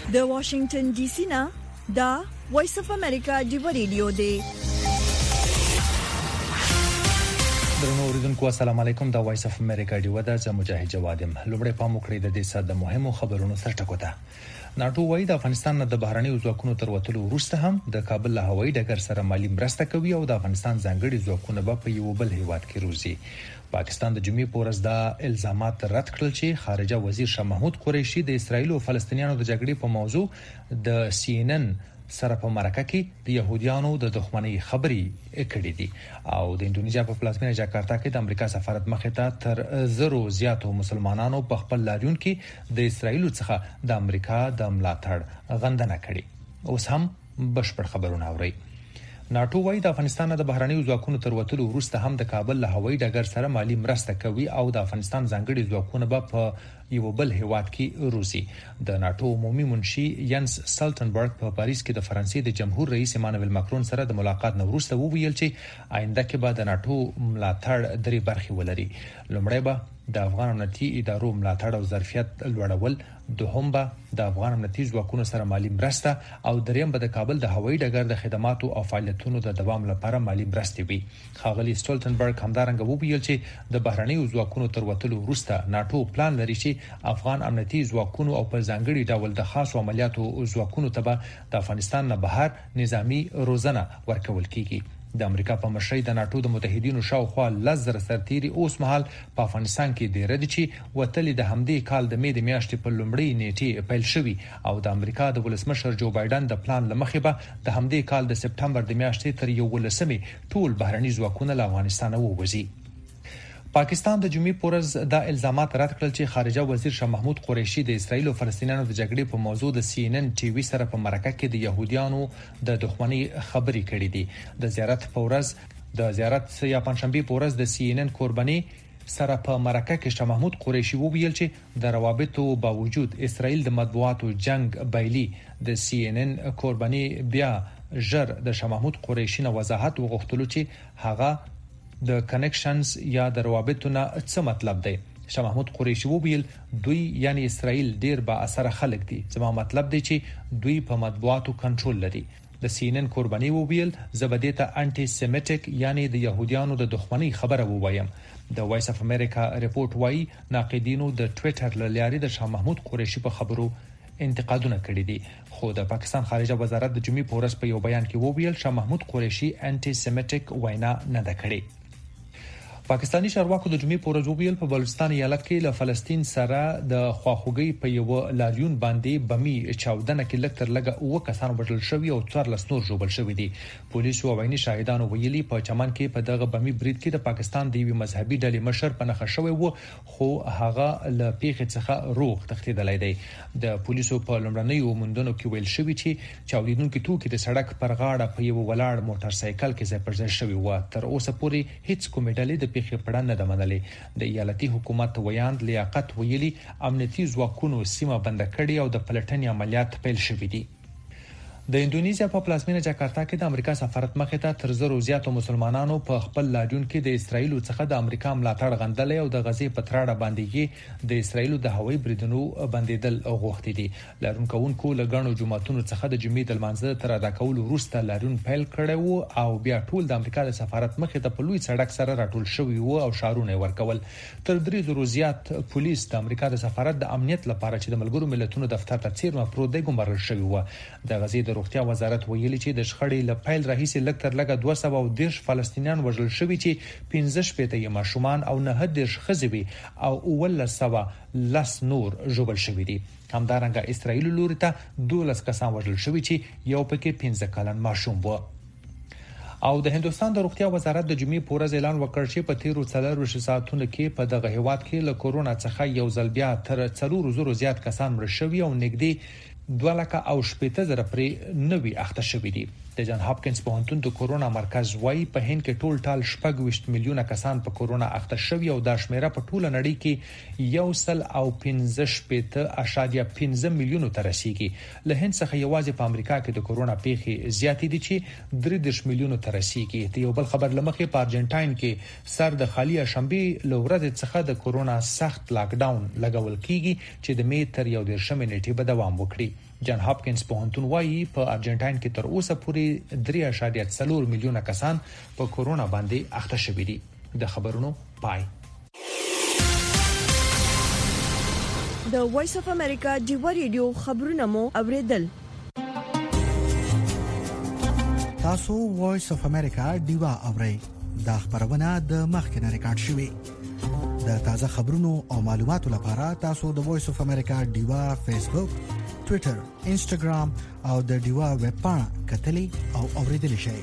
د واشنگټن ډي سي نه دا وایس اف امریکا دی ریډیو دی. درنو اوریدونکو السلام علیکم. دا وایس اف امریکا دی ودا ز مجاهد جوادم. لومړی په مخکړه د دې ساده مهمو خبرونو سره ټکوته. ناتو وايي د افغانستان د بهرنی ځواکونو تر وټلو وروسته هم د کابل له هوایي ډګر سره مالی مرسته کوي او د افغانستان ځانګړي ځواکونه په یو بل هیواد کې روزي. پاکستان د جمعې په ورځ د الزامات رد کړل چې خارجه وزیر شاه محمود قریشي د اسرایل او فلسطینیانو د جګړې په موضوع د CNN سره په مرکه کې د يهوديانو د دښمنۍ خبري کړې دي او د انډونیزیا په پلازمینه جاکارتا کې د امریکا سفارت مخې ته تر 100 زیاتو مسلمانانو په خپل لاریون کې د اسرایل څخه د امریکا د ملاتړ غندنه کړې. اوس هم بشپړ خبرونه اورئ. ناتو وايي د افغانستان د بهرنی ځواکونو تر وټلو وروسته هم د کابل له هوایي ډګر سره مالی مرسته کوي او د افغانستان ځانګړي ځواکونه به په یو بل هیواد کې روزي. د ناتو عمومي منشي ینس سلټنبرګ په پاریس کې د فرانسې د جمهور رئیس ایمانوئل ماکرون سره د ملاقات نه وروسته وویل چې آینده کې به د ناتو ملاتړ درې برخې ولري. لومړی به د افغان امنیتي ادارو ملاتړ او ظرفیت لوړول، دوهم به د افغان امنیتي ځواکونو سره مالی مرسته او دریم به د کابل د هوایي ډګر د خدماتو او فعالیتونو د دوام لپاره مالی مرستې وي. ښاغلي سټولټنبرګ همدارنګه وویل چې د بهرنی ځواکونو تر وټلو وروسته ناتو پلان لري چې افغان امنیتي ځواکونو او په ځانګړي ډول د خاصو عملیاتو ځواکونو ته به د افغانستان نه بهر نظامی روزنه ورکول کیږي. د امریکا په مشرۍ د ناتو د متحدینو شاوخوا 10,000 سرتیري اوس مهال په افغانستان کې د ردی چې وتلي د همدې کال د مې د میاشتې په لومړۍ نیټه پیل شوی او د امریکا د ولسمشر جو بایدن د پلان لمخې به د همدې کال د سپټمبر د میاشتې تر 11 ټول بهرني ځواکونه له افغانستان ووځي. پاکستان د جمعې په ورځ د الزامات رد کړل چې خارجه وزیر شاه محمود قریشي د اسرایل او فلسطینیانو د جګړې په موضوع د CNN ټي وي سره په مرکه کې د يهوديانو د دښمنۍ خبري کړې دي. د زیارت یا پنځشنبه په ورځ د CNN قرباني سره په مرکه کې شاه محمود قریشي وویل چې د روابطو باوجود اسرایل د مطبوعاتو جنگ بایلی د CNN قرباني بیا ژر د شاه محمود قریشي نه وضاحت وغوښتلو چې هغه د کنیکشنز یا د روابطو نه څه مطلب دی. شاه محمود قریشي وویل دوی یعنی اسرائیل ډیر با اثر خلک دي. زما مطلب دی چې دوی په مطبوعاتو کنټرول لري. د CNN قرباني وویل زبدیته انټي سیمیټیک یعنی د يهوديانو د دښمنۍ خبره ووایم. د وایس اف امریکا ریپورت وايي ناقدینو د ټوئیټر لاري د شاه محمود قریشي په خبرو انتقادونه کړي دي. خو د پاکستان خارجه وزارت د جمعې په ورځ په یو بیان کې وویل شاه محمود قریشي انټي سیمیټیک وینا نه ده کړې. پاکستانی چارواکو د جمعې په ورځ ویل په بلوچستان ایالت کې له فلسطین سره د خواخوږي په یو لاریون باندې بمي چاودنه کې لکتر لګه او کسان وژل شوی او 14 نور ژوبل شوی دي. پولیسو او عیني شاهدانو ویلي په چمن کې په دغه بمي برید کې د پاکستان د یوې مذهبي ډلې مشر په نخښه شوی وو خو هغه له پیښې څخه روغ تښتیدلی دی. د پولیسو په لومړنیو موندنو کې ویل شوی چې چاودیدونکو توکي د سړک پر غاړه په یو ولاړ موټر سایکل کې ځای پر ځای شوی و. تر اوسه پورې هیڅ کومه ډلې د پیښې په اړه نه ده منلې. د ایالتي حکومت ویاند لیاقت ویلي امنیتي ځواکونو سیمه بند کړې او د پلټنې عملیات پیل شوي دي. د انډونیزیا په پلازمینه جاکارتا کې د امریکا سفارت مخې ته تر 100 زیاتو مسلمانانو په خپل لاریون کې د اسرایل څخه د امریکا ملاتړ غندلې او د غزې په تراړه باندې د اسرایل د هوایي بریدونو بندیدل غوښتي دي. لاریونکو لګڼو جماعتونو څخه د جمعې د لمانځه تر ادا کولو وروسته لاریون پیل کړی وو او بیا ټول د امریکا د سفارت مخې ته په لوی سړک سره راټول شوی وو او شعارونه ورکول. تر 300 زیات پولیس د امریکا د سفارت د امنیت لپاره چې د ملګرو ملتونو دفتر ته څیرمه پروت دی ګمارل شوی وو. د غزې روغتیا وزارت ویلي چې د شخړې له پیل راهیسې لکتر لګه 210 فلسطینیان وژل شوي چې 15 یې ماشومان او 9 ښځې او 1110 نور ژوبل شوي دي. همدارنګه اسرائیل لوري ته 12 کسان وژل شوي چې یو پکې 15 کلن ماشوم و. او د هندستان د روغتیا وزارت د جمعې په ورځ اعلان وکړ چې په تیرو 4 ساعتونو کې په دغه هیواد کې له کورونا څخه یو ځل بیا تر 400 زیات کسان مړه شوي او نږدې 2,80,000 پرې نوي اخته شوي دي. د جان هاپکینز پوهنتون د کورونا مرکز وايي په هند کې ټال 26 میلیونه کسان په کورونا اخته شوي او د شمیره په ټوله نړۍ کې 1.15 میلیونه ته رسیدي. له هند څخه یوازې په امریکا کې د کورونا پیښې زیاتې دي چې 3 میلیونه ته رسیدي. د یو بل خبر لمخې په ارجنټاین کې سر د خالی شنبه لورځ څخه د کورونا سخت لاک ډاون لګول کیږي چې د می تر 11 نیټې به دوام وکړي. جان هاپکینز پوهنتون وايي په ارجنټاین کې تر اوسه پورې 3.4 میلیونه کسان په کورونا باندې اخته شوي دي. د خبرونو پای. د وایس اف امریکا ډیوا ریډیو خبرونه مو اوریدل. تاسو وایس اف امریکا ډیوا اورئ. دا خبرونه د مخکنه ریکارډ شوې. د تازه خبرونو او معلوماتو لپاره تاسو د وایس اف امریکا ډیوا فیسبوک، ټوئیټر، انسټاګرام او د ډیوا ویب پاڼه کتلي او اوریدل شئ.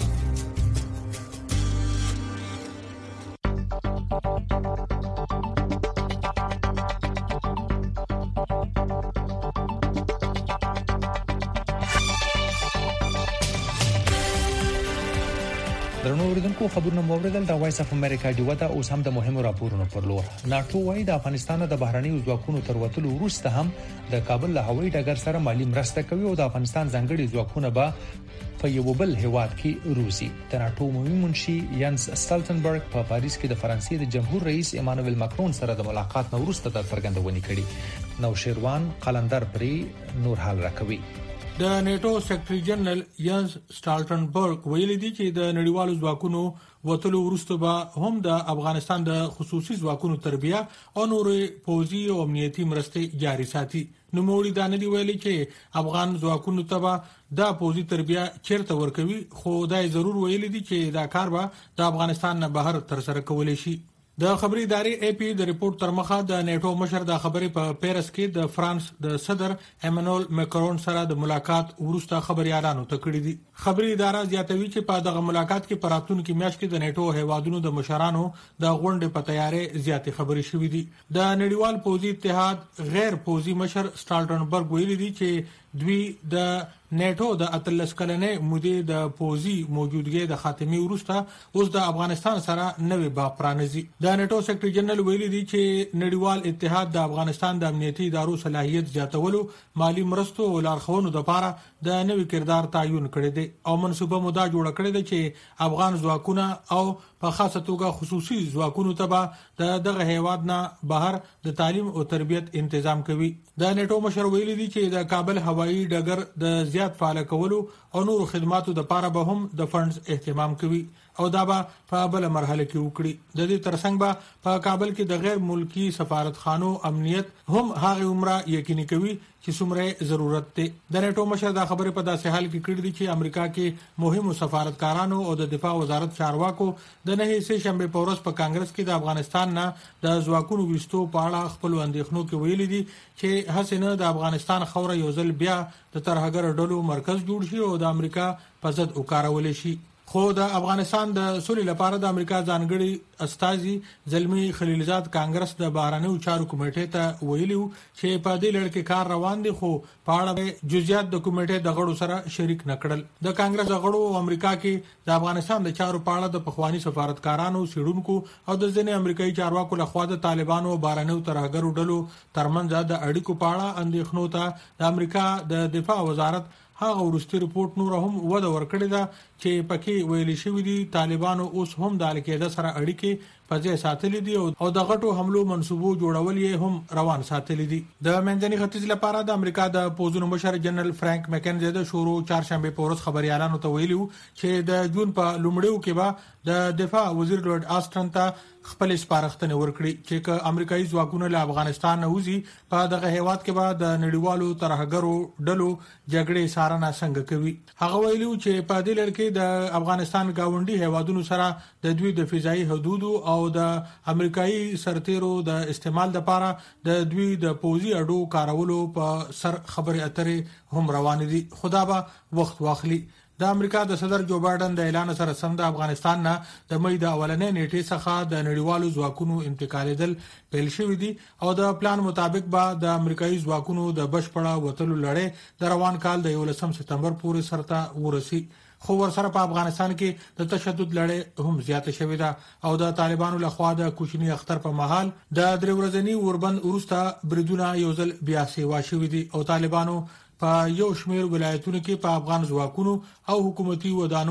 درنو اوریدونکو خبرونه موریدل د وایس اف امریکا ډیوا ته اوس هم د مهمو راپورونو پر لور. ناتو وايي د افغانستان د بهرنی ځواکونو تر وتلو وروسته هم د کابل له هوایي ډګر سره مالی مرسته کوي او د افغانستان ځانګړي ځواکونه به په یو بل هیواد کې روزي. د ناتو عمومي منشي ینس سټالټنبرګ په پاریس کې د فرانسې د جمهور رئیس ایمانوئل ماکرون سره د ملاقات نه وروسته د څرګندونې کړې. نو شیروان قلندر پری نور حال راکوي. د نیټو سیکریټری جنرال ینس سټالټنبرګ ویلي دی چې د نړیوالو ځواکونو وټلو وروسته به هم د افغانستان د خصوصي ځواکونو تربیه او نورې پوځي او امنیتي مرستې جاري ساتي. نو موري دانه دی ویلي چې افغان ځواکونو ته به د پوځي تربیه چیرته ورکوي، خو دا ضرور ویلي دی چې دا کار به د افغانستان نه بهر تر سره کولای شي. د خبري ادارې اي پي د ریپورت تر مخه د نیټو مشر د خبرې په پیرس کې د فرانس د صدر ایمانوئل ماکرون سره د ملاقات وروسته خبري اعلان وکړی دی. خبري اداره زیاتوي چې په دغه ملاقات کې پراتونکو میاشت کې د نیټو هیوادونو د مشرانو د غونډې په تیارې زیاتې خبري شوې دي. د نړیوال پوځي اتحاد غیر پوځي مشر سټالټنبرګ ویلي دی چې دوی د نیټو د 13 کلنې مودې د پوځي موجودګۍ د خاتمي وروسته اوس د افغانستان سره نوې باب پرانیزي. د نیټو سیکریټری جنرال ویلي دی چې نړیوال اتحاد د افغانستان د امنیتي ادارو صلاحیت زیاتولو، مالی مرستو او لارښوونو لپاره د نوې کردار تعین کړی دی او منصوبه موده جوړه کړې ده چې افغان ځواکونه او په خاصه توګه خصوصي ځواکونو ته دغه هیواد نه بهر د تعلیم او تربیت تنظیم کوي. د نیټو مشر ویلي دی چې د کابل هوایي ډګر د زیات فعال کولو او نور خدماتو د لپاره به هم د فندز اهتمام کوي او دا به په بل مرحله کې وکړي. د دې ترڅنګ به په کابل کې د غیر ملکی سفارتخانو امنیت هم هغه عمره یقیني کوي چې څومره ضرورت دی. د نیټو مشر دا خبره په داسې حال کې کړې دي چې امریکا کې مهمو سفارتکارانو او د دفاع وزارت چارواکو د نه سه شنبه په ورځ په کانګرس کې د افغانستان نه د ځواکونو وستو په اړه خپل اندېښنو کې ویلي دي چې حسنه د افغانستان خوره یو ځل بیا د ترهګر ډلو مرکز جوړ شي او د امریکا په ضد وکارول شي. خو د افغانستان د سولې لپاره د امریکا ځانګړي استازي زلمی خلیلزاد کانګرس د بهرنیو چارو کمیټې ته ویلي چې په دې لړ کې کار روان دي، خو په اړه جزئیات د کمیټې د غړو سره شریک نکړل. د کانګرس غړو امریکا کې د افغانستان د چارو په اړه د پخوانی سفارتکارانو، سیډونکو او د ځینې امریکایي چارواکو لخوا د طالبانو او بهرنیو ترهګرو ډلو ترمنځ د اړیکو په اړه اندېښنو ته د امریکا د دفاع وزارت هغه ورستي رپورت نور هم وده ورکړی دا چې پکې ویلي شوی دي طالبانو اوس هم د القاعده سره اړیکې په ځای ساتلې دي او د غټو حملو منسوبو جوړول یې هم روان ساتلې دي. د منځني ختیځ لپاره د امریکا د پوځونو مشر جنرال فرانک مکنزي د شورو چهارشنبه په ورځ خبري اعلان ته ویلو چې د جون په لومړیو کې به د دفاع وزیر لورد آسټن ته خپل سپارښتنه ورکړي چې امریکایي ځواکونه له افغانستان نه وځي، په دغه هیواد کې به د نړیوالو ترهګرو ډلو جګړې سارنه څنګه کوي. هغه ویلو چې په دې لړ کې د افغانستان گاونډي هیوادونو سره د دوی د فضایي حدود او د امریکایي سرتیرو د استعمال لپاره د دوی د پوځي اډو کارولو په سر خبرې اترې هم روان دي. خدا به وخت واخلي. د امریکا د صدر جو بایدن د اعلان سره سم د افغانستان نه د مې د اولنې نیټې څخه د نړیوالو ځواکونو انتقالیدل پیل شوې دي او د پلان مطابق به د امریکایي ځواکونو د بشپړه وټلو لړۍ د روان کال د 11 سپتمبر پورې سرته ورسي. خو ورسره په افغانستان کې د تشدد لړۍ هم زیاته شوې ده او د طالبانو لخوا د کوچنی اختر په محل د درې ورځنی اوربند ورسته بریدونه یو ځل بیا سیوا شوې دي او طالبانو په یو شمېر ولایتونو کې په افغان ځواکونو او حکومتي ودانو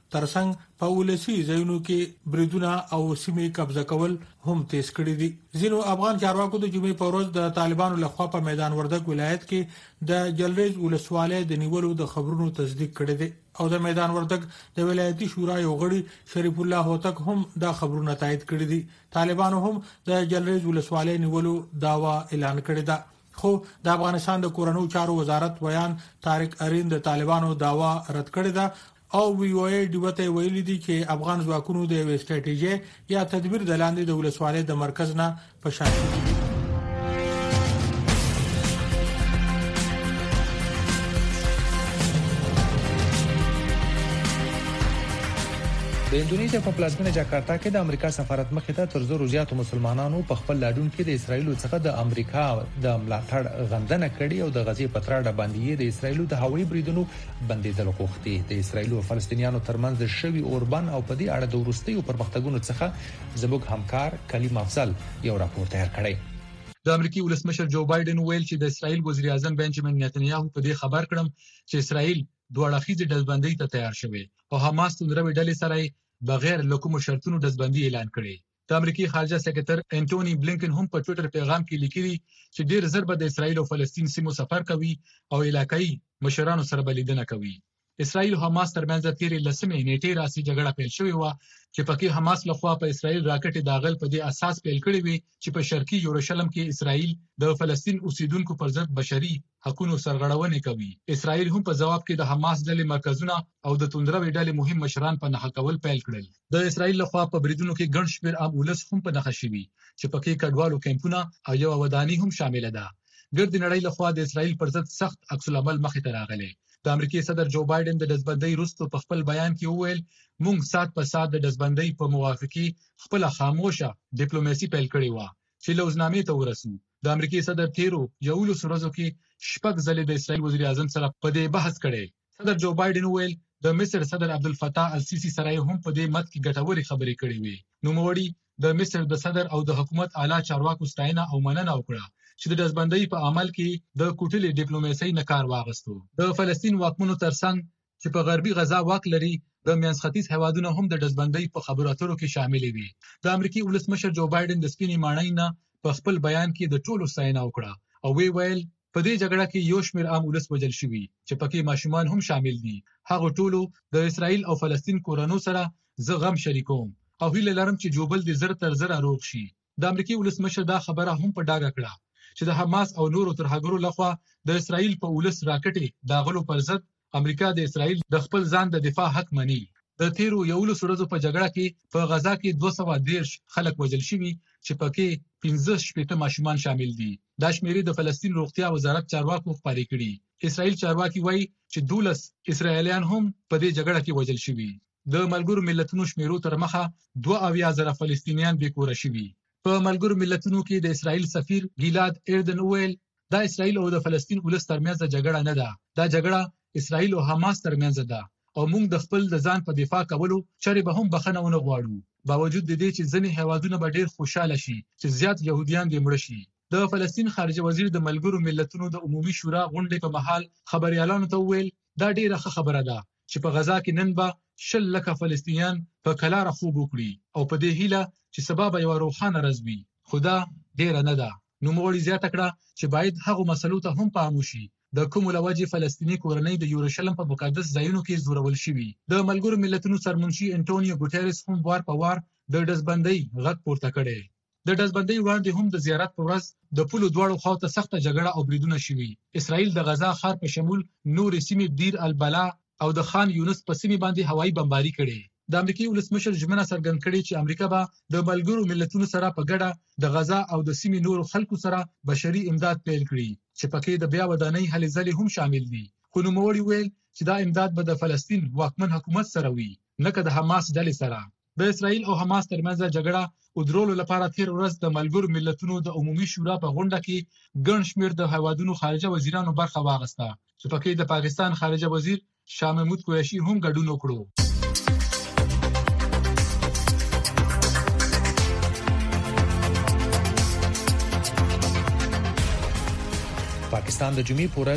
ترڅنګ په ولسی ځایونو کې بریدونه او سیمې قبضه کول هم تیز کړی دي. ځینو افغان چارواکو د جمعې په ورځ د طالبانو لخوا په میدان وردګ ولایت کې د جلریز ولسوالۍ د نیولو د خبرونو تصدیق کړی دی او د میدان وردګ د ولایتي شورا یو غړي شریف الله هوتک هم دا خبرونه تایید کړی دي. طالبانو هم د جلریز ولسوالۍ نیولو داوا اعلان کړی دی. خو د افغانستان د کورونو چارو وزارت ویان طارق ارین د طالبانو داوا رد کړی دی او وی او ای دیوته ویلي دي چې افغان ځواکونو د یو استراتیژي یا تدبیر د لاندې د ولسوالۍ د مرکز نه په شان دي. د اندونیزیا په پلازمینه جاکارتا کې د امریکا سفارت مخې ته تر 200 زیاتو مسلمانانو په خپل لاډون کې د اسرایل څخه د امریکا د ملاتړ غندنه کړې او د غزې پتراړه باندې د اسرایل د هوایي بریدونو بندیدل غوښتي. د اسرایل او فلسطینیانو ترمنځ د شوی اوربان او په دې اړه د وروستیو پرمختګونو څخه زموږ همکار کلیم افضل یو راپور تیار کړی. د امریکای ولسمشر جو بایدن ویل چې د اسرایل وزیر اعظم بنجامین نتنیاهو په دې خبر کړم چې اسرایل دوه اړخیزه ډلبندۍ ته تیار شوی او حماس تندروي ډلې سره بغیر له کوم شرطونو دزبندي اعلان کړي. د امریکای خارجه سکرټر انټونی بلینکن هم په ټوئیټر پیغام کې لیکلي چې ډیر ضرب د اسرایل او فلسطین سیمو سفر کوي او علاقائی مشرانو سره بلیدنه کوي. اسرایل او حماس ترمنځ د تیرې لسمې نیټې راسي جګړه پیل شوې و چې پکې حماس لخوا په اسرایل راکټ داغل په دې اساس پیل کړی وي چې په شرقي یروشلم کې اسرایل د فلسطین اوسیدونکو پر ضد بشري حقوقو سرغړونه کوي. اسرایل هم په جواب کې د حماس ډلې مرکزونه او د توندروي ډلې مهم مشران په نښه کول پیل کړل. د اسرایل لخوا په بریدونو کې ګڼ شمېر عام ولس هم په نښه شوي چې پکې کډوالو کیمپونه او یو ودانۍ هم شامل ده. ګرد نړۍ لخوا د اسرایل پر ضد سخت عکس العمل مخې ته راغلی. د امریکای صدر جو بایدن د دزبندۍ وروسته په خپل بیان کې وویل موږ سات په سات د دزبندۍ په موافقي خپل خاموشه ډیپلوماسي پیل کړې و چې لوزنامې ته ورسو. د امریکای صدر تیرو یو ورځو کې شپږ ځلې د اسرایل وزیر اعظم سره په دې بحث کړي. صدر جو بایدن وویل د مصر صدر عبدالفتاح السیسی سره هم په دې مت کې ګټوري خبرې کړې وي. نو موړي د مصر د صدر او د حکومت اعلی چارواکو ستاینه او مننه وکړه چې د دزبندۍ په عمل کې د کوټلې ډیپلوماسي نه کار واغستو. د فلسطین واکمنو ترڅنګ چې په غربي غزا واک لري د میانس ختیځ هیوادونو هم د دزبندۍ په خبرو اترو کې شامل وي. د امریکای ولسمشر جو بایدن د سپینې ماڼۍ نه په خپل بیان کې د ټولو ستاینه وکړه او ویل په دې جګړه کې یو شمېر عام ولس وژل شوي چې پکې ماشومان هم شامل دي. هغه ټولو د اسرایل او فلسطین کورونو سره زه غم شریکوم او هیله لرم چې جوبل د زر تر زر روغ شي. د امریکای ولسمشر دا خبره هم په ډاګه کړه چې د حماس او نورو ترهګرو لخوا د اسرایل په ولس راکټې داغلو پر ضد امریکا د اسرایل د خپل ځان د دفاع حق مني. د تیرو یو ورځو په جګړه کې په غزا کې 213 خلک وژل شوي چې پکې 15 ماشومان شامل دي. دا شمیرې د فلسطین روغتیا وزارت چارواکو خبرې کړي. اسرایل چارواکي وایي چې 12 اسرایلیان هم په دې جګړه کې وژل شوي. د ملګرو ملتونو شمیرو تر مخه 22,000 فلسطینیان بې کوره شوي. په ملګرو ملتونو کې د اسرایل سفیر ګیلاد ایردن ویل دا اسرایل او د فلسطین ولس ترمنځ جګړه نه ده. دا جګړه اسرایل او حماس ترمنځ ده او موږ د خپل د ځان په دفاع کولو چارې به هم بخنه ونه غواړو. باوجود د دې چې ځینې هیوادونه به ډېر خوشاله شي چې زیات يهوديان دې مړ شي. د فلسطین خارجه وزیر د ملګرو ملتونو د عمومي شورا غونډې په محل خبريالانو ته ویل دا ډېره خبره ده چې په غزا کې نن به 10 لک فلسطینیان په کلاره خوب وکړي او په دې هیله چې سبب یو روحانه رزوي. خدا ډېر نه ده. نو موږ زیاته کړه چې باید هغه مسلو ته هم پام وشي د کوم لوجه فلسطینی کورنۍ د یوروشلم په مقدس ځایونو کې زورول شوي. د ملګرو ملتونو سرمنشي انټونیو ګوټيرس هم وار په وار د دزبندۍ غږ پورته کړي. د دزبندۍ وړاندې هم د زیارت پر ورځ د پولو دواړو خواته سخته جګړه او بریدونه شوي. اسرائیل د غزا ښار په شمول نور سیمې دیر البلا او د خان یونس په سیمې باندې هوایي بمباري کړي. د امریکای ولسمشر ژمنه څرګند کړې چې امریکا به د ملګرو ملتونو سره په ګډه د غزا او د سیمې نورو خلکو سره بشري امداد پیل کړي چې پکې د بیا ودانۍ هلې ځلې هم شامل دي. خو نوموړي ویل چې دا امداد به د فلسطین واکمن حکومت سره وي نه که د حماس ډلې سره. د اسرائیل او حماس ترمنځ جګړه ودرولو لپاره تیر ورځ د ملګرو ملتونو د عمومي شورا په غونډه کې ګڼ شمېر د هیوادونو خارجه وزیرانو برخه واخیسته چې پکې د پاکستان خارجه وزیر شاه محمود قریشي هم ګډون وکړو. پاکستان د جمعې پورس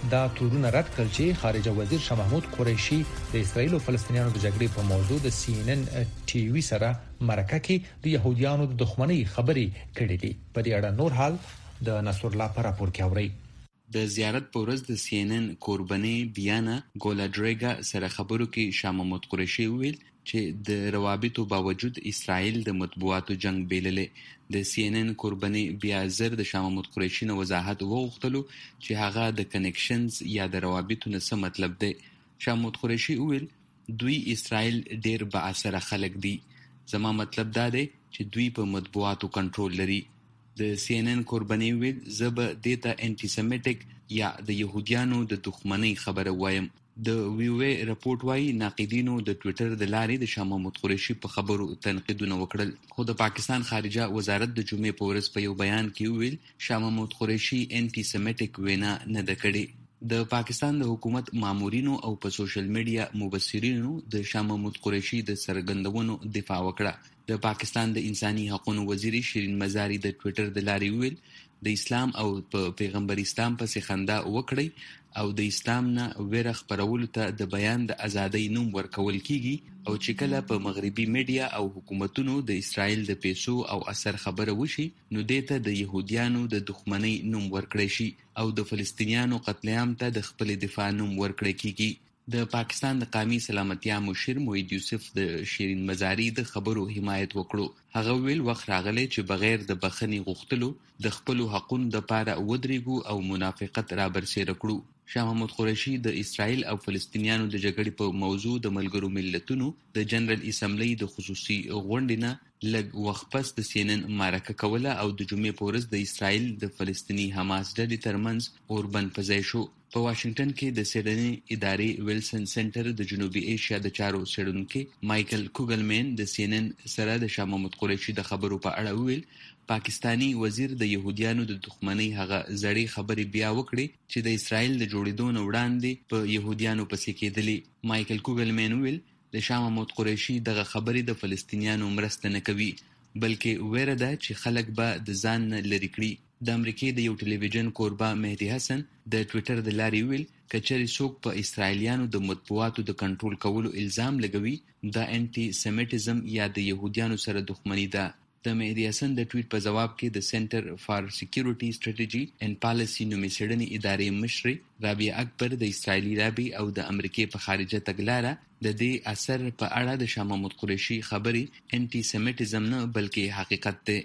دا تورونه رد کړل چې خارجه وزیر شاه محمود قریشي د اسرایل او فلسطینیانو د جګړې په موضوع د CNN TV سره مرکه کې د يهوديانو د دښمنۍ خبرې کړې دي. په دې اړه نور حال د نصر الله پر راپور کې اوري. د زیارت په ورځ د CNN کوربني بیانا ګولادریګا سره خبرو کې شاه محمود قریشي ویل چې د روابطو باوجود اسرائیل د مطبوعاتو جنگ بیللې. د CNN کوربني بیا زر د شاه محمود قریشي نه وضاحت وغوښتلو چې هغه د کنیکشنز یا د روابطو نه څه مطلب دی. شاه محمود قریشي ویل دوی اسرائیل ډیر با اثر خلک دي. زما مطلب دا دی چې دوی په مطبوعاتو کنټرول لري. د CNN کوربني ویل زب دیتا انټي سیمیټک یا د يهوديانو د دښمنۍ خبره وایم. د ویوې راپورټ وايي ناقدینو د ټوئیټر د لارې د شاه محمود قریشي په خبرو تنقیدونه وکړل. خو د پاکستان خارجه وزارت د جمعې په ورځ په یو بیان کې ویل شاه محمود قریشي انټي سیمیټک وینا نه ده کړې. د پاکستان د حکومت مامورینو او په سوشل میډیا مبصرینو د شاه محمود قریشي د سرګندونو دفاع وکړه. د پاکستان د انساني حقوقو وزیر شیرین مزاری د ټوئیټر د لارې ویل د اسلام او په پیغمبر اسلام پسې خندا وکړي او د اسلام نه ویره خپرولو ته د بیان د ازادۍ نوم ورکول کیږي او چې کله په مغربي میډیا او حکومتونو د اسرائیل د پیسو او اثر خبره وشي نو دته د يهوديانو د دښمنۍ نوم ورکړي شي او د فلسطینیانو قتل عام ته د خپل دفاع نوم ورکړي کیږي. د پاکستان د قومي سلامتیا مشر موحد یوسف د شیرین مزاری د خبرو حمایت وکړو. هغه ویل وخت راغلی چې بغیر د بخښنې غوښتلو د خپل حقوقو لپاره ودرېږو او منافقت را برسېره کړو. شاه محمود قریشي د اسرائیل او فلسطینیانو د جګړې په موضوع د ملګرو ملتونو د جنرال اسمبلی د خصوصي غونډې نه لږ وخت پس د CNN مرکه کوله او د جمعې په ورځ د اسرائیل د فلسطیني حماس ډلې ترمنځ اوربند پځای شو. په واشنگټن کې د سیډني ادارې ویلسن سنټر د جنوبي ایشیا د چارو څېړونکي مایکل کوګلمن د CNN سره د شاه محمود قریشي د خبرو په اړه ویل پاکستانی وزیر د يهوديانو د دښمنۍ هغه زړې خبرې بیا وکړي چې د اسرائیل د جوړېدو نه وړاندې په يهوديانو پسې کېدلې. مایکل کوګلمن ویل د شاه محمود قریشي دغه خبرې د فلسطینیانو مرسته نه کوي بلکې ویره ده چې خلک به د ځان نه لري کړي. د امریکای د یو ټلویزیون کوربه مهدی حسن د ټوئیټر د لارې ویل کچري څوک په اسرائیلیانو د مطبوعاتو د کنټرول کولو الزام لګوي د انټي سیمیټیزم یا د يهوديانو سره دښمنی ده. د مهدی حسن د ټویټ په جواب کې د سنټر فار سکیورټي سټریټجی اینڈ پالیسی نومي څېړنې ادارې مشر رابعه اکبر د اسرائیلي رابي او د امریکای په خارجه تګلاره د دې اثر په اړه د شاه محمود قریشي خبرې انټي سیمیټیزم نه بلکې حقیقت ده.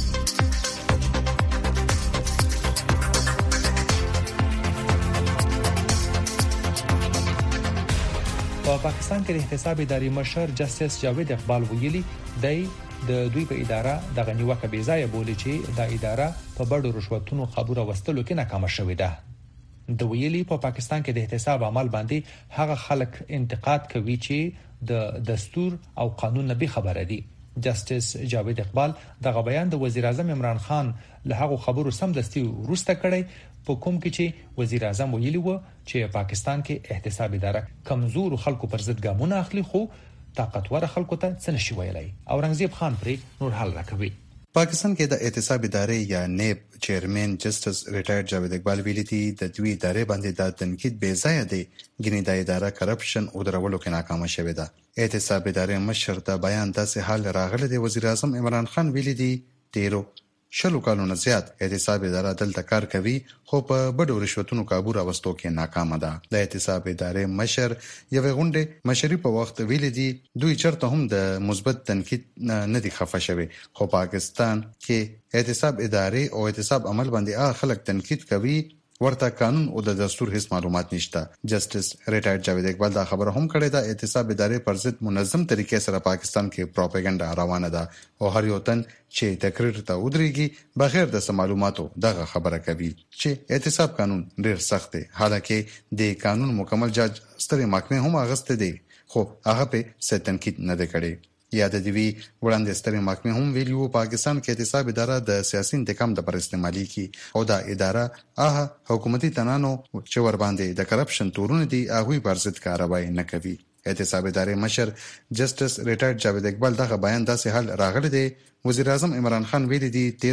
په پاکستان کې د احتساب ادارې مشر جسټس جاوید اقبال ویلي دی د دوی په اداره د غنیوکه بې ځای بولی چې د اداره په بډو رشوتونو خبره وستلو کې ناکامه شوې ده. د ویلي په پاکستان کې د احتساب عمل باندې هغه خلک انتقاد کوي چې د دستور او قانون نه به خبره دي. جسټس جاوید اقبال دغه بیان د وزیر اعظم عمران خان له هغه خبرو سمدستي ورسته کړی په کوم کې چې وزیر اعظم ویلي و چې پاکستان کې احتساب اداره کمزور خلکو پر ضد ګامونه اخلي خو طاقتور خلکو ته څه نشي ویلای. اورنګزیب خان پرې نور حل راکوي. پاکستان کې د احتساب ادارې یا نیب چیرمن جسټس ریټایرډ جاوید اقبال ویلي دي د دوی ادارې باندې د تنقید بې ځای دی ګینه د اداره کرپشن او درولو کې ناکامه شوې ده. احتساب ادارې مشر د بیان داسې حال راغلی دی وزیر اعظم عمران خان ویلي دي تیرو شلو کالونو زیات احتساب اداره دلته کار کوي خو په بډو رشوتونو کابو راوستو کې ناکامه ده. د احتساب ادارې مشر یوه غونډه مشري په وخت ویل دي دوی چرته هم د مثبت تنقید نه دي خفه شوی خو پاکستان کې احتساب ادارې او احتساب عمل باندې خلک تنقید کوي ورته قانون او د دستور هیڅ معلومات نشته. جسټس ریټایرډ جاوید اقبال دا خبره هم کړې ده احتساب ادارې پر ضد منظم طریقې سره پاکستان کې پروپاګاندا روانه ده او هر یو تن چې تقریر ته ودرېږي بغیر د معلوماتو دغه خبره کوي چې احتساب قانون ډیر سخت دی. حالکه د قانون مکمل جج ستري محکمه هم اغسته دي خو هغه په څه تنقید نه کړي. یاد دی وی وړاندې ستري محکمه هم ویلو پاکستان کې احتساب اداره د سیاسي انتقام د پر استعمالي کی او دا اداره حکومتي تنانو چې ور باندې د کرپشن تورونه دي هغه پر ضد کاروایی نه کوي. احتساب ادارې مشر جسټس ریټایرډ جاوید اقبال دغه بیان داسې حال راغلی دی وزیر اعظم عمران خان ویلي دي تیرو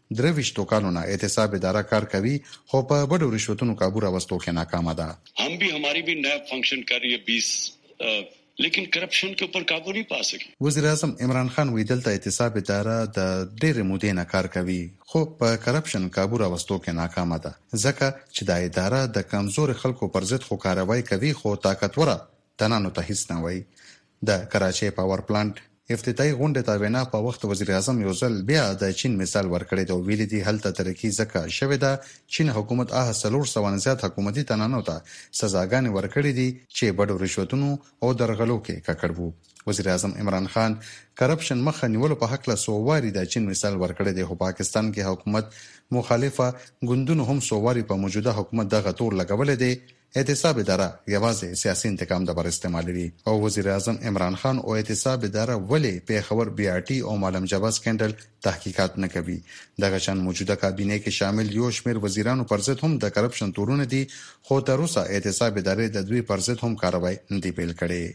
23 کالونه احتساب اداره کار کوي خو په بډو رشوتونو کابو راوستو کې ناکام ده. हम भी हमारी भी नैब फंक्शन कर रही है 20 लेकिन करप्शन के ऊपर काबू नहीं पा सकी. وزیر اعظم عمران خان ویل ته احتساب اداره د ډېر مودې نه کار کوي خو په کرپشن کابو راوستو کې ناکام ده ځکه چې د اداره د کمزور خلکو پر ضد خو کاروایی کوي خو طاقتوره تنانو ته هیڅ نه وایي. د کراچۍ پاور پلانټ افتتاحي غونډه ته وینا په وخت وزیر اعظم یو ځل بیا د چین مثال ورکړی دی او ویلي دی هلته ترقی ځکه شوې ده چین حکومت 300 زیات حکومتي تنانو ته سزاګانې ورکړې دي چې بډو رشوتونو او درغلو کې ککړ وو. وزیر اعظم عمران خان کرپشن مخه نیولو په حق له سوواري د چین مثال ورکړی دی خو پاکستان کې حکومت مخالفه ګوندونو هم سوواري په موجوده حکومت دغه تور لګولې دی. احتساب اداره یوازې سیاسي انتقام د بر استعمالوي او وزیر اعظم عمران خان او احتساب اداره ولې په خبر بي ار ټي او معلم جبا سکندل تحقیقات نه کوي. دغه شان موجوده کابینه کې شامل یو شمېر وزیرانو پر ضد هم د کرپشن تورونه دي خو تر اوسه احتساب اداره د دوی پر ضد هم کاروایی نه دی پیل کړي.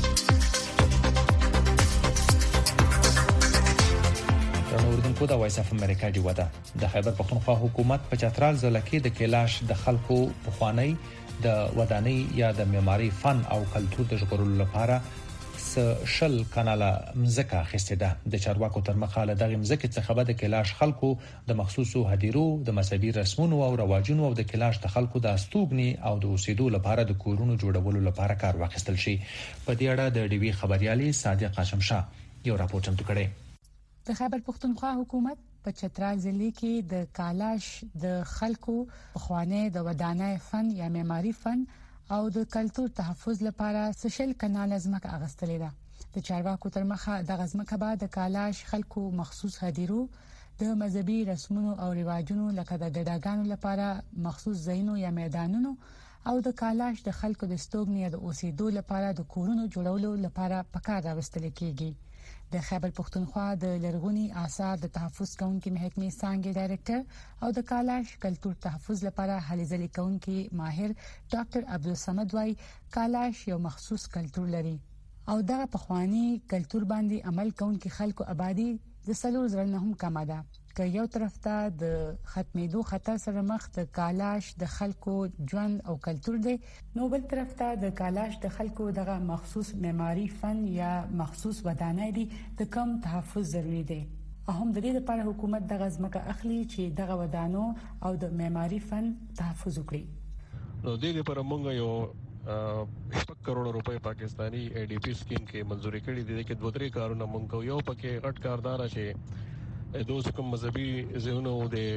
کو د وایس اف امریکا دی ودا د خیبر پختونخوا حکومت په چترال ضلع کې د کیلاش د خلکو پخوانی د ودانۍ یا د معماري فن او کلتور د ژغورلو لپاره شل کاناله مزکه خسته ده. د چارواکو تر مخه له دغه مزکه څخه به د کیلاش خلکو د مخصوصو هدیرو د مذهبي رسمونو او رواجونو او د کیلاش د خلکو د استوګني او د اوسېدو لپاره د کورونو جوړولو لپاره کار واخیستل شي. په دې اړه د ډیوی خبريالي صادق قاسم شاه یو راپور چمتو کړی. د خیبر پختونخوا حکومت په چترال ضلع کې د کالاش د خلکو پخوانی د ودانۍ فن یا معماري فن او د کلتور تحفظ لپاره سشل کانال ځمکه اغستلې ده. د چارواکو تر مخه د ځمکه بعد د کالاش خلکو مخصوص هدیرو د مذهبي رسمونو او رواجونو لکه د ګډاګانو لپاره مخصوص ځایونو یا میدانونو او د کالاش د خلکو د استوګنې د اوسېدو لپاره د کورونو جوړولو لپاره پکار راوستل کیږي. د خیبر پختونخوا د لرغونی آثار د تحفظ کوونکي محکمې څنګه ډایرکټر او د کالاش کلتور تحفظ لپاره هلې ځلې کوونکي ماهر ډاکټر عبدالصمد وايي کالاش یو مخصوص کلتور لري او دا پخوانی کلتور باندې عمل کوونکي خلکو آبادی د سلور زره نه هم کم ده. که یو طرف ته د ختمېدو خطر سره مخ د کالاش د خلکو ژوند او کلتور دی نو بل طرف ته د کالاش د خلکو دغه مخصوص معماري فن یا مخصوص ودانۍ دی د کم تحفظ ضروری دی. هم د دې لپاره حکومت دغه ځمکه اخلي چې دغه ودانو او د معماري فن تحفظ وکړي. نو دغه لپاره موږ یو 6 کروڑ روپے پاکستانی ای ډی پی سکیم کې منزوري کړې دي چې 2-3 کارونه موږ یو پکې غټ کاردار شي دوی کوم مذهبي زونه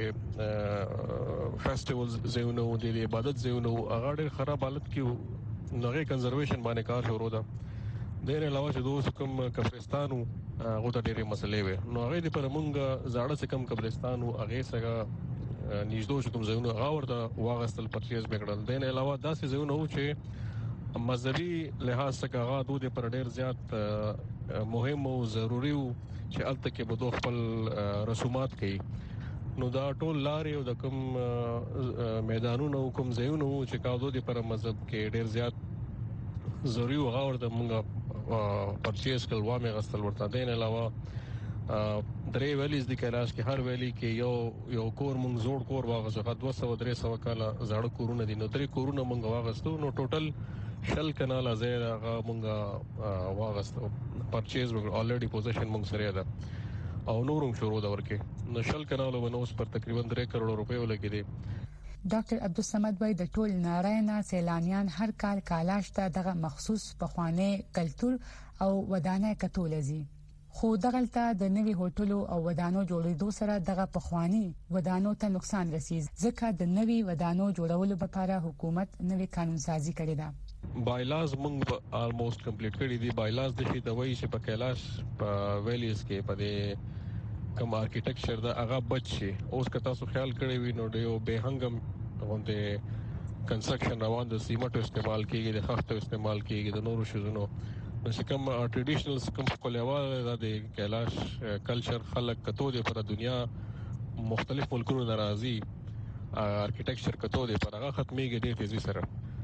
د فیسټیوالز زونه د عبادت زونه هغه ډېر خراب حالت کې نوغه کنزرویشن باندې کار شروع ده. د علاوه چې دوی کوم قبرستانو هغه ته ډېرې مسلې وي نو هغه د پر مونږ زاړه څه کم قبرستانو هغه څنګه نږدې شو کوم زونه هغه ورته واغستل پرچیز وکړل. د علاوه داسې زونه و چې مذهبي لحاظ څخه هغه دوی پر ډېر زیات مهم او ضروری و چې الته کې به دوه خپل رسومات کوي. نو دا ټول لارې او د کوم میدانونو کوم ځایونو چې کاوه د پر مذهب کې ډېر زیات ضروري وغه ورته موږ پرچیز کول وامه غسل ورته. دین علاوه درې ویلیز د کلاش کې هر ویلی کې یو کور موږ زوړ کور واغسو 200-300 کاله زاړه کورونه دي نو درې کورونه موږ واغستو نو ټوټل شل کانال زیر هغه موږ واغستو پرچیز وکړ. الریډي پوزیشن موږ سره ده او نورم شروع دا ورکه نو شل کانال ونوس پر تقریبا 3 کروڑ روپے ولګي دي. ډاکټر عبدالصمد وايي د ټول ناراینا سیلانیان هر کال کالاش ته دغه مخصوص پخوانی کلتور او ودانۍ کتولزي خو دغلته د نوي هوټلو او ودانو جوړېدو سره دغه پخوانی ودانو ته نقصان رسیږي ځکه د نوي ودانو جوړولو لپاره حکومت نوي قانون سازي کړې ده. بایلاز موږ آلموست کمپلیټ کړی دي. بایلاز د شي د وایي چې په کیلاش په ویلیز کې په دې کوم آرکیټیکچر دا هغه بچي اوس که تاسو خیال کړی وي نو د به هنګم غونډه کنستراکشن روان د سیمټو استعمال کیږي د خښتو استعمال کیږي د نورو شیزونو چې کوم ټریډیشنل کوم کولېوال د کیلاش کلچر خلک کتو د پر دنیا مختلف ملکونو ناراضي آرکیټیکچر کتو د پر هغه ختميږي د تیزی سره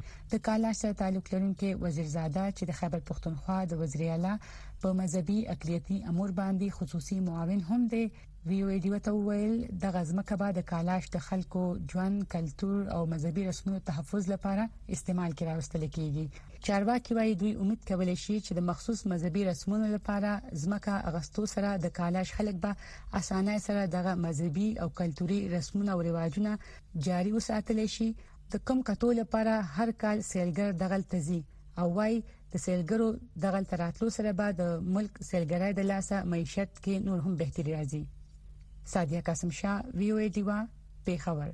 د کالاش سره تعلق لرونکي وزیرزاده چې د خیبر پختونخوا د وزیر اعلی په مذهبي اقلیتي امور باندې خصوصي معاون هم دی. وی او ډي وته ویل د غزمکه بعد د کالاش د خلکو ژوند، کلچر او مذهبي رسمونو تحفظ لپاره استعمال کړي راوستل کیږي. چارواکي وايي دوی امید کولای شي چې د مخصوص مذهبي رسمونو لپاره ځمکه اغستو سره د کالاش خلک به اسانه سره دغه مذهبي او کلتوري رسمونه او رواجونه جاري وساتل شي. د کوم کتو لپاره هر کال سیلګر دغل تزي او وايي د سیلګرو دغل تراتلو سره به د ملک سیلګرای د لاسه معیشت کې نور هم بهتري راځي. سادیا قاسم شاه، وی او ای ډیوا، پیښور.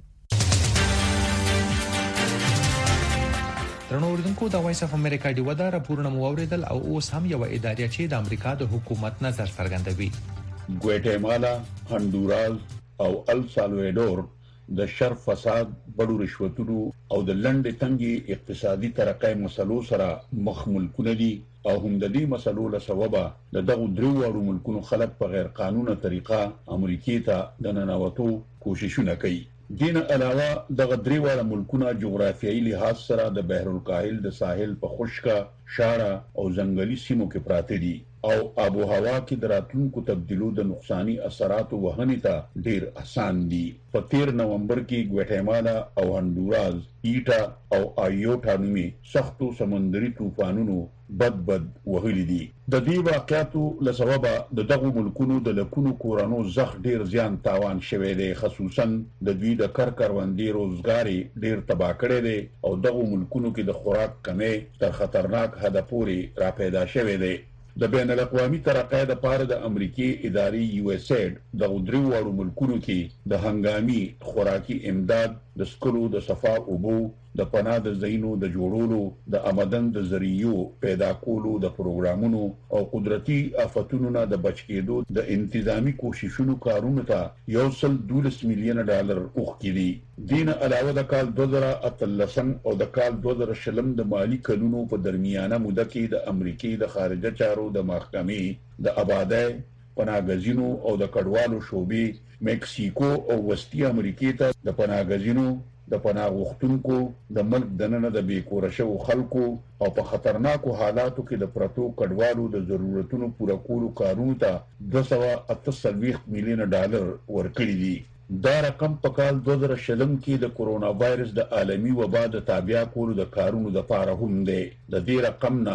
ترنو اوریدونکو د وایس اف امریکا ډیوا دا راپورونه مو اوریدل او اوس هم یو ادارې چې د امریکا د حکومت نظر څرګندوي. ګواتیمالا، هندوراس او ال سالوادور د شر فساد، بډو رشوتونو او د لنډې تنګي اقتصادي ترقۍ مسلو سره مخ ملکونه دي او هم د دې مسلو له سببه د دغو درو وړو ملکونو خلک په غیر قانوني طریقه امریکا ته د ننوتو کوششونه کوي. دین علاوه دغه درې وړه ملکونه جغرافیایي لحاظ سره د بحر الکاهل د ساحل په خشکه، شاړه او ځنګلي سیمو کې پراته دي او آب و هوا کې د راتلونکو تبدیلو د نقصاني اثراتو وهنې ته ډیر آسان دي. په 13 نومبر کې ګواتیمالا او هندوراس ایټا او آیوټا نومي سختو سمندري طوفانونو بد وهلي دي. د دې واقعاتو له سببه د دغو ملکونو د لکونو کورونو زخ ډیر زیان تاوان شوی دی، خصوصا د دوی د کروندې روزګار ډیر تباہ کړی دی او دغو ملکونو کې د خوراک کمی تر خطرناک حد پورې را پیدا شوی دی. د بین الاقوامي ترقۍ د پاره د امریکای ادارې یو اس ایډ د درو وړو ملکونو کې د هنګامي خوراکي امداد، د سکلو د صفا اوبو، د پناه د ځایونو د جوړولو، د آمدن د ذریعو پیدا کولو د پروګرامونو او قدرتي آفتونو نه د بچ کېدو د انتظامی کوششونو کارونو ته $112 میلیون اوښتي دي. دین علاوه د کال 2013 او د کال 2020 د مالی کلونو په درمیانه موده کې د امریکای د خارجه چارو د محکمې د آبادی، پناهګزینو او د کډوالو شوبې مکسیکو او وسطي امریکا ته د پناهګزینو، د پناه غوښتونکو، د ملک دننه د بیکوره شوو خلکو او په خطرناکو حالاتو کې د پرتو کډوالو د ضرورتونو پوره کولو کارونو ته $248 میلیون ورکړي دي. دا رقم په کال 2020 کې د کورونا وایرس د عالمي وبا د تابع کولو د کارونو د پاره هم دی. د دې رقم نه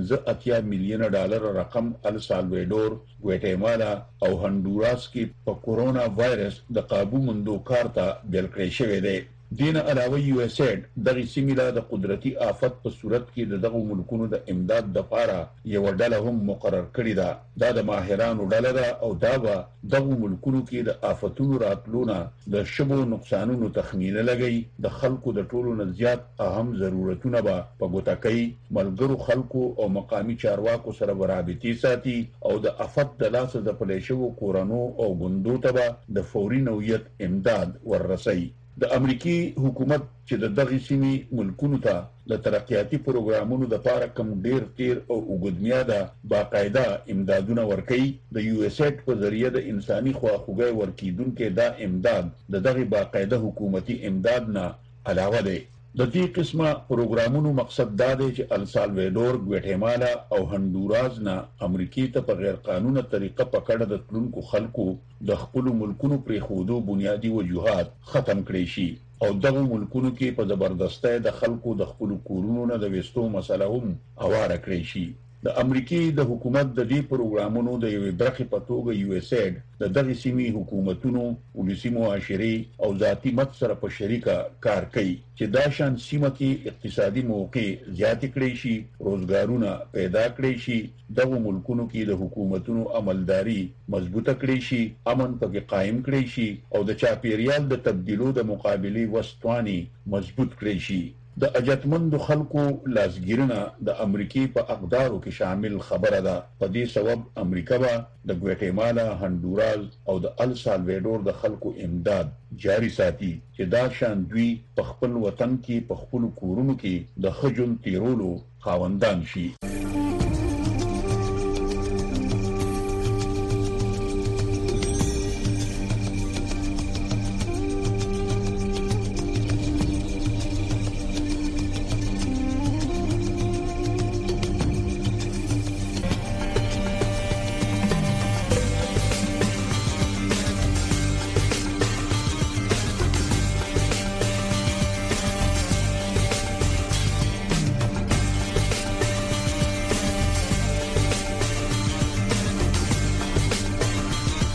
$85 میلیون رقم ال سالوادور، ګواتیمالا او هندوراس کې په کورونا وایرس د قابو مندو کار ته بیل کړی شوی دی. دین علاوه یو اس ایډ دغه سیمه د قدرتي آفت په صورت کې د دغه ملکونو د امداد د لپاره یو ډله هم مقرر کړی ده. دا د ماهرانو ډله ده او دا به دغه ملکونو کې د آفتونو راتلونه د شبو نقصانونو تخمینه لګي. د خلکو د ټولو نه زیات اهم ضرورتونه به په ګوته کوي، ملګرو خلکو او مقامی چارواکو سره رابطې ساتي او د آفت د لاسه د پلیشو کورونو او ګوندو ته د فوري نوعیت امداد ورسي. د امریکای حکومت چې د دغه سیمې ملکونو ته د ترقیاتي پروګرامونو د لپاره کم ډیر تیر او وګدمیاده باقاعده امدادونه ورکړي. د یو اس ایډ په ذریعہ د انساني خواخوږي ورکیدونکو دا امداد د دغه باقاعده حکومتي امداد نه علاوه دی. د دې قسمه پروګرامونو مقصد دا دی چې ال سالوادور، ګواتیمالا او هندوراس نه امریکای ته په غیر قانوني طریقه پکړه د تلونکو خلکو د خپل ملکونو پرې خودو بنیادی وجوهات ختم کړي شي او دغه ملکونو کې په زبردستی د خلکو د خپل کورونو نه د وستو مسله هم اواره کړي شي. د امریکای د حکومت د دې پروګرامونو د یوې برخې په توګه یو اس ایډ د دغه سیمې حکومتونو، ولسي معاشري او ذاتی مت سره په شریکه کار کوي چې دا شان سیمه کې اقتصادي موقع زیات کړي شي، روزګارونه پیدا کړي شي، دغه ملکونو کې د حکومتونو عملداري مضبوطه کړي شي، امن پکې قائم کړي شي او د چاپیریال د تبدیلو د مقابله وستواني مضبوط کړي شي. د اجتمندو خلکو لاسګیرنه د امریکای په اقدارو کې شامل خبره ده. په دې سبب امریکا به د ګواتیمالا، هندوراس او د ال سالوادور د خلکو امداد جاری ساتي چې دا شان دوی په خپل وطن کې په خپل کورونو کې د خجل تیرولو خاوندان شي.